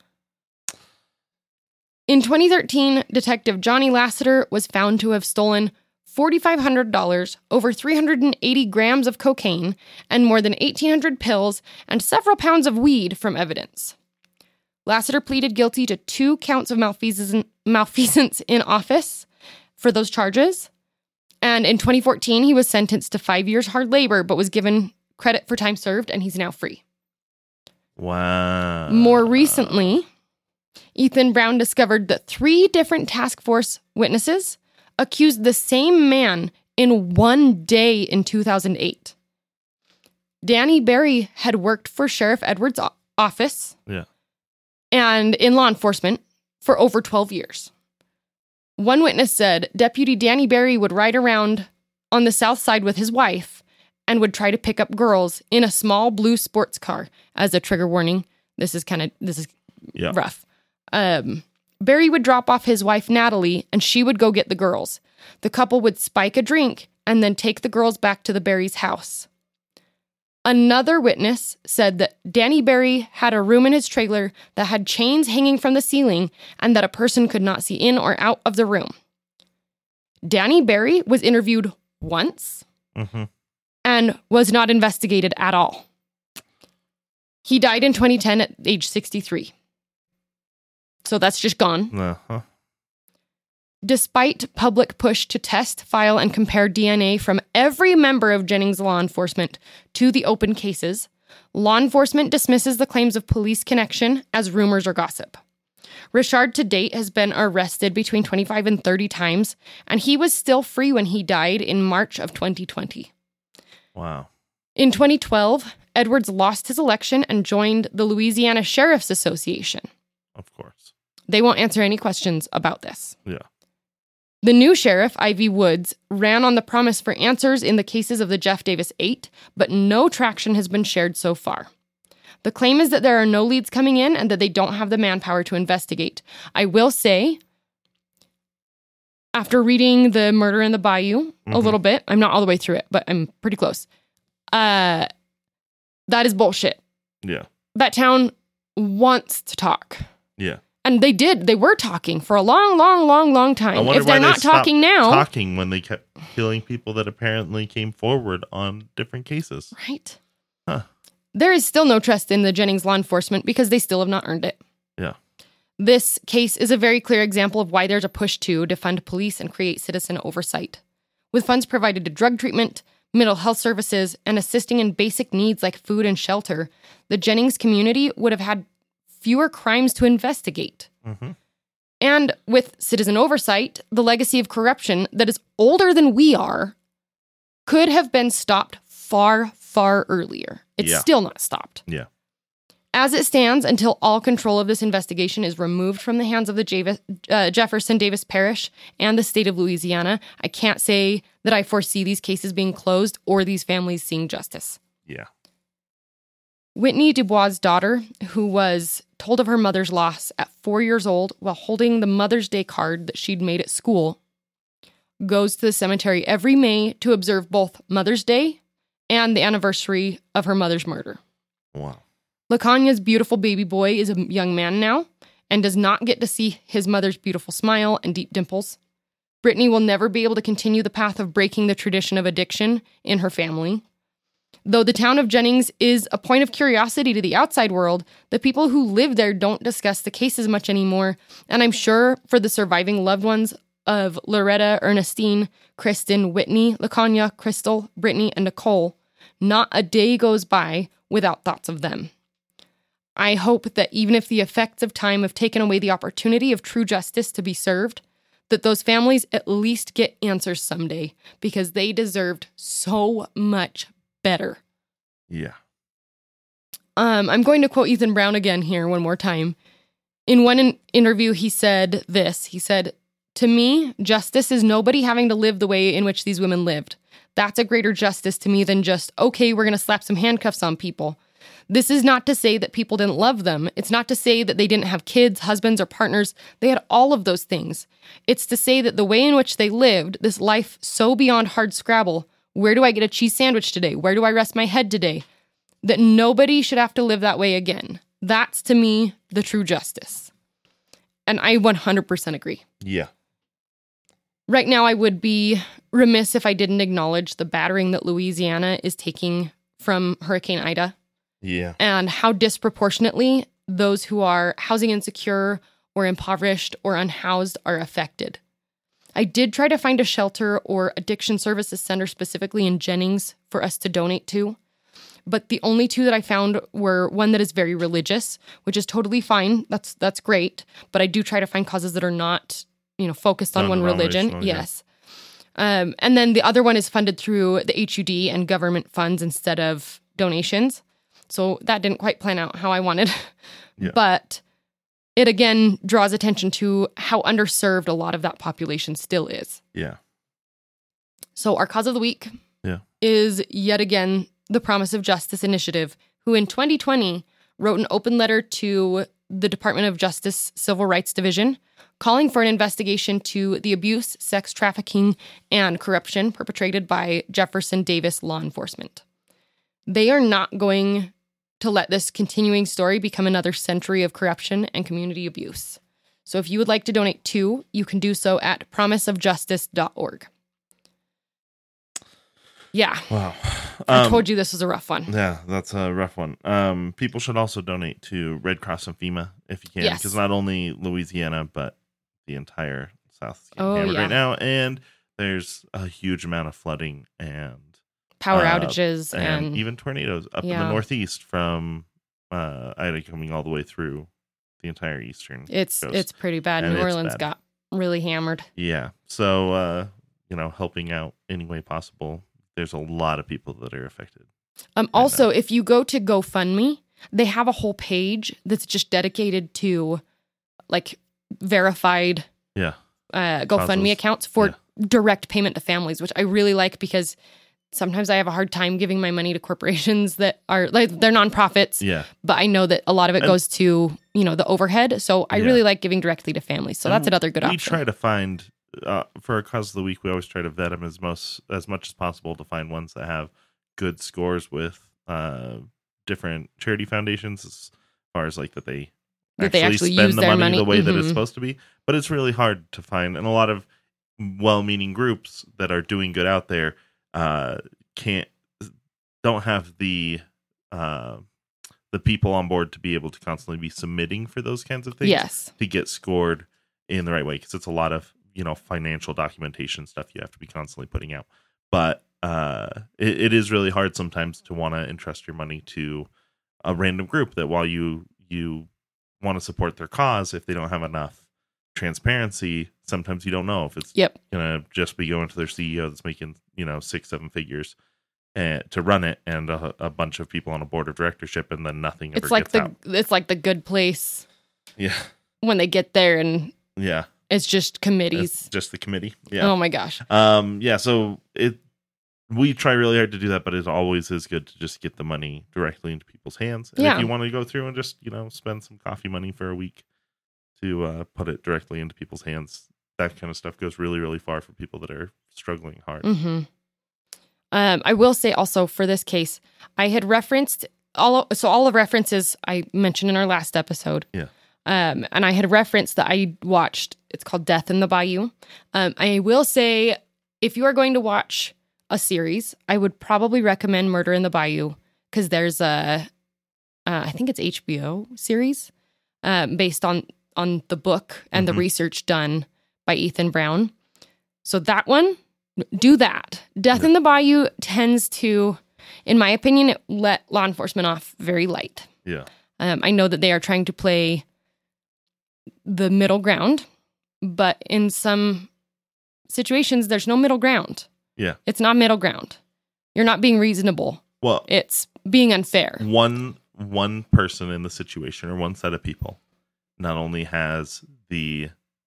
S1: In 2013, Detective Johnny Lasseter was found to have stolen $4,500, over 380 grams of cocaine, and more than 1,800 pills and several pounds of weed from evidence. Lasseter pleaded guilty to 2 counts of malfeasance in office for those charges. And in 2014, he was sentenced to 5 years hard labor, but was given credit for time served, and he's now free.
S2: Wow.
S1: More recently, Ethan Brown discovered that 3 different task force witnesses accused the same man in one day in 2008. Danny Berry had worked for Sheriff Edwards' office and in law enforcement for over 12 years. One witness said Deputy Danny Berry would ride around on the south side with his wife and would try to pick up girls in a small blue sports car. As a trigger warning, this is rough. Barry would drop off his wife, Natalie, and she would go get the girls. The couple would spike a drink and then take the girls back to the Barry's house. Another witness said that Danny Berry had a room in his trailer that had chains hanging from the ceiling and that a person could not see in or out of the room. Danny Berry was interviewed once and was not investigated at all. He died in 2010 at age 63. So that's just gone. Despite public push to test, file, and compare DNA from every member of Jennings law enforcement to the open cases, Law enforcement dismisses the claims of police connection as rumors or gossip. Richard to date has been arrested between 25 and 30 times, and he was still free when he died in March of 2020.
S2: Wow.
S1: In 2012, Edwards lost his election and joined the Louisiana Sheriff's Association.
S2: Of course.
S1: They won't answer any questions about this.
S2: Yeah.
S1: The new sheriff, Ivy Woods, ran on the promise for answers in the cases of the Jeff Davis 8, but no traction has been shared so far. The claim is that there are no leads coming in and that they don't have the manpower to investigate. I will say, after reading The Murder in the Bayou a little bit, I'm not all the way through it, but I'm pretty close. That is bullshit.
S2: Yeah.
S1: That town wants to talk.
S2: Yeah.
S1: And they did. They were talking for a long time. If they're not talking now.
S2: Talking when they kept killing people that apparently came forward on different cases.
S1: Right.
S2: Huh.
S1: There is still no trust in the Jennings law enforcement because they still have not earned it.
S2: Yeah.
S1: This case is a very clear example of why there's a push to defund police and create citizen oversight. With funds provided to drug treatment, mental health services, and assisting in basic needs like food and shelter, the Jennings community would have had fewer crimes to investigate.
S2: Mm-hmm.
S1: And with citizen oversight, the legacy of corruption that is older than we are could have been stopped far earlier. It's still not stopped.
S2: Yeah.
S1: As it stands, until all control of this investigation is removed from the hands of the Jefferson Davis Parish and the state of Louisiana, I can't say that I foresee these cases being closed or these families seeing justice.
S2: Yeah.
S1: Whitney Dubois' daughter, who was told of her mother's loss at 4 years old while holding the Mother's Day card that she'd made at school, goes to the cemetery every May to observe both Mother's Day and the anniversary of her mother's murder.
S2: Wow.
S1: LaConya's beautiful baby boy is a young man now and does not get to see his mother's beautiful smile and deep dimples. Brittany will never be able to continue the path of breaking the tradition of addiction in her family. Though the town of Jennings is a point of curiosity to the outside world, the people who live there don't discuss the cases much anymore, and I'm sure for the surviving loved ones of Loretta, Ernestine, Kristen, Whitney, LaConya, Crystal, Brittany, and Nicole, not a day goes by without thoughts of them. I hope that even if the effects of time have taken away the opportunity of true justice to be served, that those families at least get answers someday, because they deserved so much better.
S2: Yeah.
S1: I'm going to quote Ethan Brown again here one more time. In one interview, he said this. He said, "To me, justice is nobody having to live the way in which these women lived. That's a greater justice to me than just, okay, we're going to slap some handcuffs on people. This is not to say that people didn't love them. It's not to say that they didn't have kids, husbands, or partners. They had all of those things. It's to say that the way in which they lived, this life so beyond hard scrabble, where do I get a cheese sandwich today? Where do I rest my head today? That nobody should have to live that way again. That's, to me, the true justice." And I 100% agree.
S2: Yeah.
S1: Right now, I would be remiss if I didn't acknowledge the battering that Louisiana is taking from Hurricane Ida.
S2: Yeah.
S1: And how disproportionately those who are housing insecure or impoverished or unhoused are affected. I did try to find a shelter or addiction services center specifically in Jennings for us to donate to, but the only two that I found were one that is very religious, which is totally fine. That's great, but I do try to find causes that are not, focused on one religion. Yes. And then the other one is funded through the HUD and government funds instead of donations. So that didn't quite plan out how I wanted.
S2: Yeah.
S1: But it again draws attention to how underserved a lot of that population still is.
S2: Yeah.
S1: So our cause of the week is yet again the Promise of Justice Initiative, who in 2020 wrote an open letter to the Department of Justice Civil Rights Division calling for an investigation to the abuse, sex trafficking, and corruption perpetrated by Jefferson Davis law enforcement. They are not going to let this continuing story become another century of corruption and community abuse. So if you would like to donate too, you can do so at promiseofjustice.org. Yeah.
S2: Wow.
S1: I told you this was a rough one.
S2: Yeah, that's a rough one. People should also donate to Red Cross and FEMA if you can, because not only Louisiana, but the entire South is getting hammered right now. And there's a huge amount of flooding and
S1: power outages
S2: and even tornadoes up in the Northeast from Ida coming all the way through the entire eastern coast.
S1: It's pretty bad. New Orleans got really hammered.
S2: Yeah. So, helping out any way possible. There's a lot of people that are affected.
S1: Also, if you go to GoFundMe, they have a whole page that's just dedicated to like verified GoFundMe accounts for direct payment to families, which I really like because sometimes I have a hard time giving my money to corporations that are like they're nonprofits.
S2: Yeah.
S1: But I know that a lot of it goes to, the overhead. So I really like giving directly to families. So that's another good option.
S2: We try to find for our cause of the week, we always try to vet them as much as possible to find ones that have good scores with different charity foundations as far as like that they actually spend the money the way that it's supposed to be. But it's really hard to find, and a lot of well-meaning groups that are doing good out there don't have the people on board to be able to constantly be submitting for those kinds of things to get scored in the right way, because it's a lot of financial documentation stuff you have to be constantly putting out. But it is really hard sometimes to want to entrust your money to a random group that, while you want to support their cause, if they don't have enough transparency, sometimes you don't know if it's gonna just be going to their CEO that's making 6-7 figures to run it, and a bunch of people on a board of directorship, and then nothing ever gets out.
S1: It's like The Good Place.
S2: Yeah.
S1: When they get there and
S2: yeah,
S1: it's just committees.
S2: It's just the committee. Yeah.
S1: Oh my gosh.
S2: So we try really hard to do that, but it always is good to just get the money directly into people's hands. And if you want to go through and just spend some coffee money for a week to put it directly into people's hands, that kind of stuff goes really, really far for people that are struggling hard.
S1: Mm-hmm. I will say also for this case, I had referenced all the references I mentioned in our last episode.
S2: Yeah.
S1: And I had referenced that I watched, it's called Death in the Bayou. I will say, if you are going to watch a series, I would probably recommend Murder in the Bayou, because there's I think it's HBO series based on the book and the research done by Ethan Brown. So that one, do that. Death in the Bayou tends to, in my opinion, let law enforcement off very light.
S2: Yeah.
S1: I know that they are trying to play the middle ground, but in some situations, there's no middle ground.
S2: Yeah.
S1: It's not middle ground. You're not being reasonable.
S2: Well,
S1: it's being unfair.
S2: One person in the situation, or one set of people, not only has the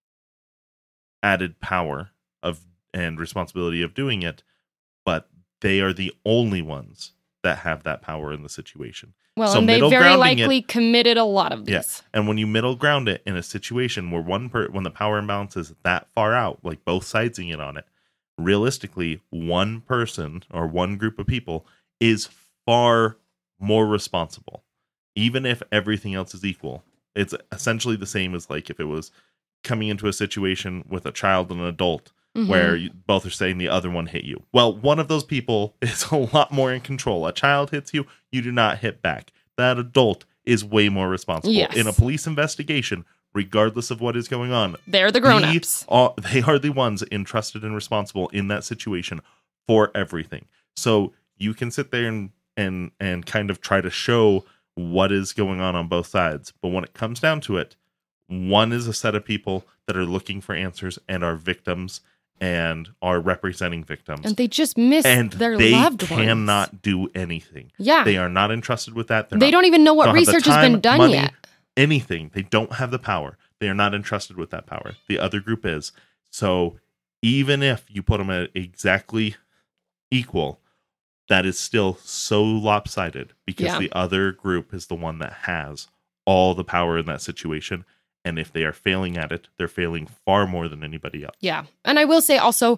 S2: added power and responsibility of doing it, but they are the only ones that have that power in the situation.
S1: Well, so and they very likely committed a lot of these.
S2: Yeah. And when you middle ground it in a situation where when the power imbalance is that far out, like both sidesing it on it, realistically, one person or one group of people is far more responsible. Even if everything else is equal, it's essentially the same as like if it was coming into a situation with a child and an adult where you both are saying the other one hit you. Well, one of those people is a lot more in control. A child hits you, you do not hit back. That adult is way more responsible. Yes. In a police investigation, regardless of what is going on,
S1: they're the grown-ups.
S2: They are the ones entrusted and responsible in that situation for everything. So you can sit there and kind of try to show what is going on both sides. But when it comes down to it, one is a set of people that are looking for answers and are victims and are representing victims.
S1: And they just miss their loved ones.
S2: They cannot do anything.
S1: Yeah.
S2: They are not entrusted with that.
S1: They don't even know what research has been done yet.
S2: Anything. They don't have the power. They are not entrusted with that power. The other group is. So even if you put them at exactly equal, that is still so lopsided because the other group is the one that has all the power in that situation. And if they are failing at it, they're failing far more than anybody else.
S1: Yeah. And I will say also,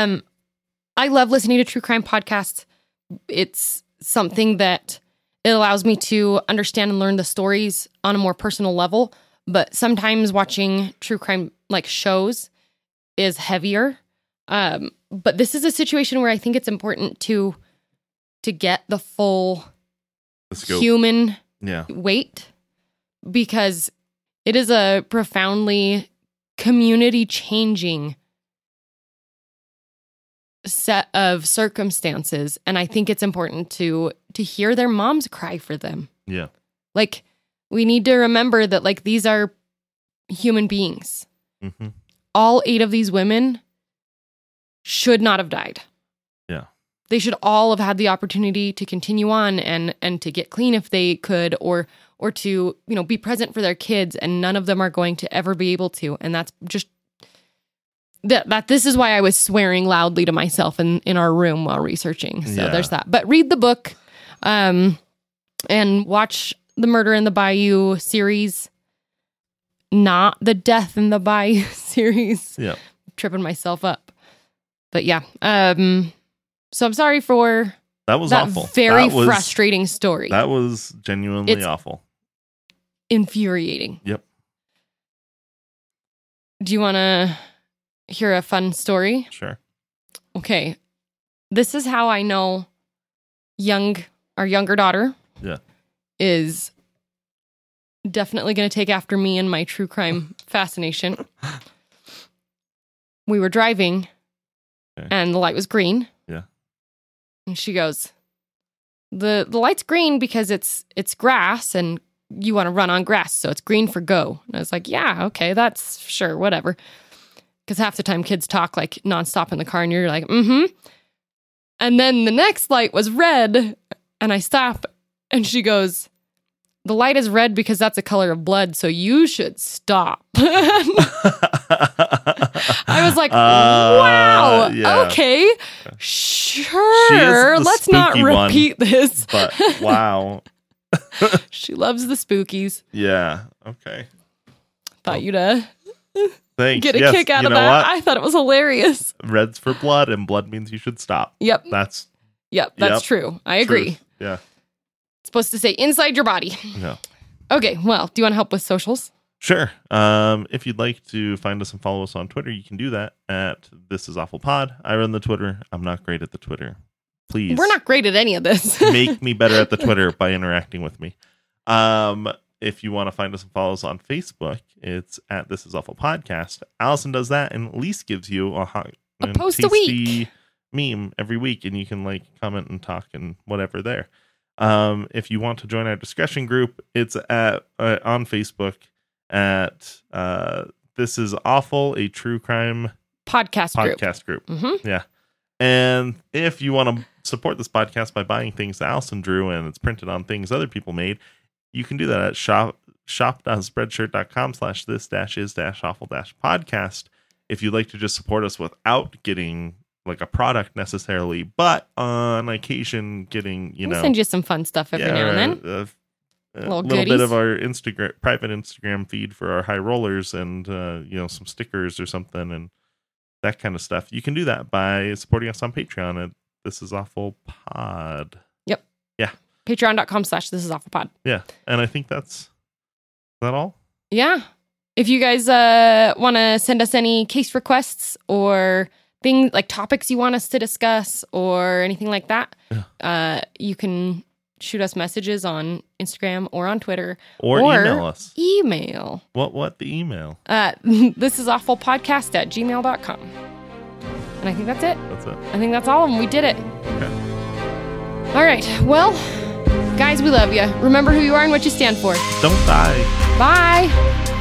S1: I love listening to true crime podcasts. It's something that it allows me to understand and learn the stories on a more personal level. But sometimes watching true crime like shows is heavier. But this is a situation where I think it's important to get the full human weight, because it is a profoundly community-changing set of circumstances, and I think it's important to hear their moms cry for them.
S2: Yeah.
S1: Like, we need to remember that, like, these are human beings.
S2: Mm-hmm.
S1: All 8 of these women should not have died.
S2: Yeah.
S1: They should all have had the opportunity to continue on and to get clean if they could, or to, be present for their kids, and none of them are going to ever be able to. And that's just that this is why I was swearing loudly to myself in our room while researching. So there's that. But read the book and watch the Murder in the Bayou series, not the Death in the Bayou series.
S2: Yeah.
S1: Tripping myself up. But yeah. So I'm sorry for
S2: that awful.
S1: Very frustrating story.
S2: That was genuinely awful.
S1: Infuriating.
S2: Yep.
S1: Do you want to hear a fun story?
S2: Sure.
S1: Okay. This is how I know our younger daughter is definitely going to take after me and my true crime fascination. We were driving and the light was green.
S2: Yeah.
S1: And she goes, the light's green because it's grass and you want to run on grass, so it's green for go. And I was like, yeah, okay, that's sure, whatever. Because half the time kids talk like nonstop in the car and you're like, mm-hmm. And then the next light was red and I stop and she goes, the light is red because that's the color of blood, so you should stop. I was like, wow, okay, sure, let's not repeat this.
S2: But wow.
S1: She loves the spookies.
S2: Yeah, okay.
S1: Thought you'd
S2: Thanks.
S1: get a kick out of that. What? I thought it was hilarious.
S2: Red's for blood, and blood means you should stop.
S1: Yep.
S2: That's
S1: true. I agree.
S2: Truth. Yeah.
S1: It's supposed to say inside your body.
S2: No.
S1: Okay, well, do you want to help with socials?
S2: Sure. If you'd like to find us and follow us on Twitter, you can do that at This Is Awful Pod. I run the Twitter. I'm not great at the Twitter. Please.
S1: We're not great at any of this.
S2: Make me better at the Twitter by interacting with me. If you want to find us and follow us on Facebook, it's at This Is Awful Podcast. Allison does that and at least gives you a
S1: post a week
S2: meme every week, and you can comment and talk and whatever there. If you want to join our discussion group, it's at on Facebook at This Is Awful, a true crime
S1: podcast
S2: group.
S1: Mm-hmm.
S2: Yeah. And if you want to support this podcast by buying things that Allison drew and it's printed on things other people made, you can do that at shop.spreadshirt.com/this-is-awful-podcast. If you'd like to just support us without getting a product necessarily, but on occasion getting,
S1: we'll send you some fun stuff every now and then.
S2: A little bit of our private Instagram feed for our high rollers and, some stickers or something and that kind of stuff. You can do that by supporting us on Patreon at This Is Awful Pod.
S1: Yep.
S2: Yeah.
S1: Patreon.com/This Is Awful Pod.
S2: Yeah. And I think is that all?
S1: Yeah. If you guys want to send us any case requests or things like topics you want us to discuss or anything like that, you can shoot us messages on Instagram or on Twitter
S2: or email us.
S1: Email.
S2: What the email?
S1: This is awfulpodcast@gmail.com. And I think that's it.
S2: That's it.
S1: I think that's all of them. We did it.
S2: Okay.
S1: All right. Well, guys, we love you. Remember who you are and what you stand for.
S2: Don't die.
S1: Bye.